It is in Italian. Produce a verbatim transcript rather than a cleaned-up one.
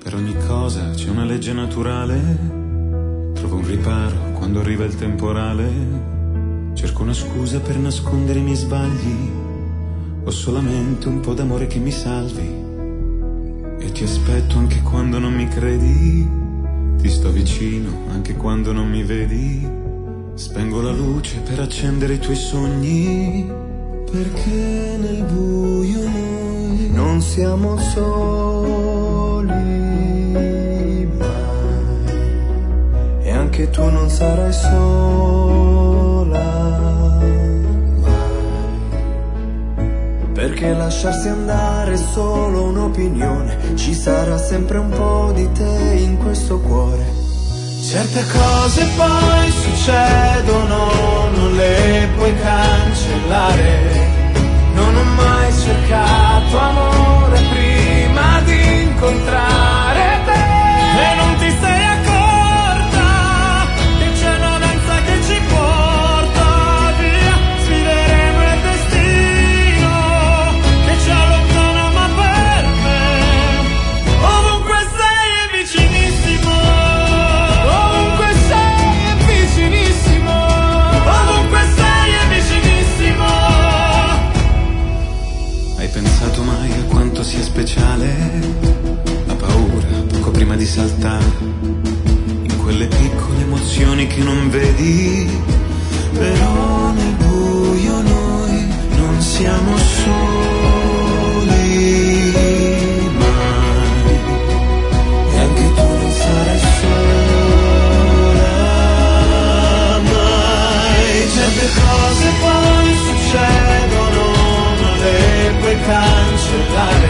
Per ogni cosa c'è una legge naturale. Trovo un riparo quando arriva il temporale. Cerco una scusa per nascondere i miei sbagli. Ho solamente un po' d'amore che mi salvi. E ti aspetto anche quando non mi credi. Ti sto vicino anche quando non mi vedi. Spengo la luce per accendere i tuoi sogni. Perché nel buio noi non siamo soli mai. E anche tu non sarai sola mai. Perché lasciarsi andare è solo un'opinione. Ci sarà sempre un po' di te in questo cuore. Certe cose poi succedono, non le puoi cancellare. Non ho mai cercato amore prima di incontrare te. E non ti sei accorta che c'è una danza che ci porta via. Sfideremo il destino che ci allontana, ma per me ovunque sei è vicinissimo. Ovunque sei è vicinissimo. Ovunque sei è vicinissimo. Hai pensato mai a quanto sia speciale la paura poco prima di saltare in quelle piccole emozioni che non vedi? Però nel buio noi non siamo soli mai. E anche tu non sarai sola mai. Certe cose poi succedono, non le puoi cancellare.